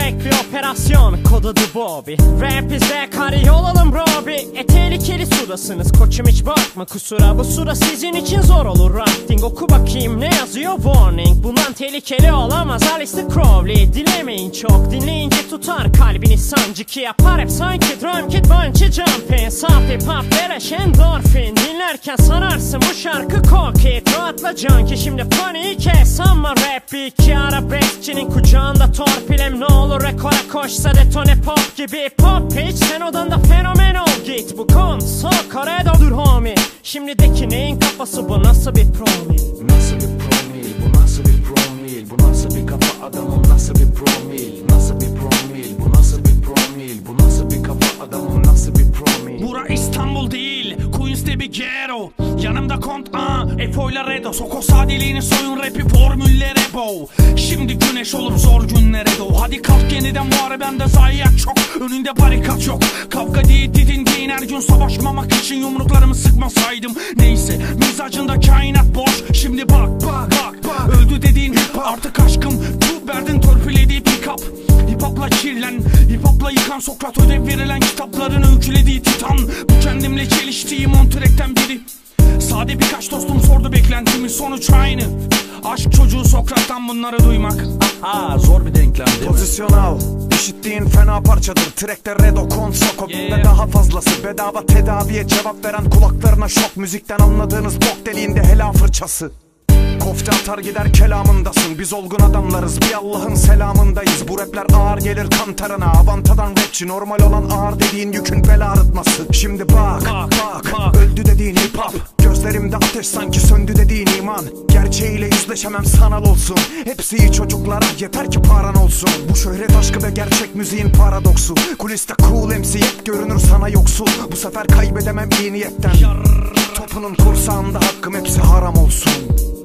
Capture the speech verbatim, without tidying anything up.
sürekli operasyon, kod adı Bobby. Rap bize kari yol alın Robbie. E tehlikeli sudasınız koçum, hiç bakma kusura. Bu suda sizin için zor olur rafting. Oku bakayım ne yazıyor, warning. Bundan tehlikeli olamaz Alistair Crowley. Dilemeyin çok, dinleyince tutar kalbini sancı. Ki yapar hep sanki drum kit bungee jumping. Saf hip hop beleş endorfin. Dinlerken sanarsın bu şarkı kokit. Rahatla junkie, şimdi paniği kes. Sanma rap bir iki arabeskçinin kucağında torpilem. Ne olur rekora koşsa detone pop gibi. Pop pitch sen odanda fenomen ol git. Bu konsol koredodur homie. Şimdideki neyin kafası bu, nasıl bir promil? Nasıl bir promil, bu nasıl bir promil? Bu nasıl bir kafa adamım, nasıl bir promil? Nasıl bir promil, bu nasıl bir promil? Bu nasıl bir kafa adamım, nasıl bir promil? Bura İstanbul değil, Queens'te bir ghetto. Yanımda kont a, Efo'yla Redo. Soko sadeliğini soyun rapi formüllere bow. Şimdi güneş olur zor günlere doğ. Hadi kalk yeniden muharebemde zayiat çok. Önünde barikat yok. Kavga değil didindiğin her gün savaşmamak için yumruklarımı sıkmasaydım. Neyse mizacında kainat boş. Şimdi bak bak bak bak. Öldü dediğin hip hop. Artık aşkım bu verdin törpülediği pick up. Hip hopla kirlen, hip hopla yıkan Sokrat ödev verilen kitapların öykülediği titan. Bu kendimle çeliştiğim on track'ten biri. Sade birkaç dostum sordu beklentimi, sonuç aynı. Aşk çocuğu Sokrat'tan bunları duymak. Aha zor bir denklem değil mi? Pozisyonal, işittiğin fena parçadır. Track'te Redo, Kont, Soko yeah. Ve daha fazlası. Bedava tedaviye cevap veren kulaklarına şok. Müzikten anladığınız bok deliğinde helal fırçası. Kofte atar gider kelamındasın. Biz olgun adamlarız, bir Allah'ın selamındayız. Bu rapler ağır gelir kantarına. Avantadan rapçi, normal olan ağır dediğin yükün bel ağrıtması. Şimdi bak bak bak, bak. Öldü dediğin hip hop. Gözlerimde ateş sanki söndü dediğin iman. Gerçeğiyle yüzleşemem sanal olsun. Hepsi iyi çocuklara yeter ki paran olsun. Bu şöhret aşkı ve gerçek müziğin paradoksu. Kuliste cool M C hep görünür sana yoksul. Bu sefer kaybedemem iyi niyetten. Topunun kursağında hakkım hepsi haram olsun.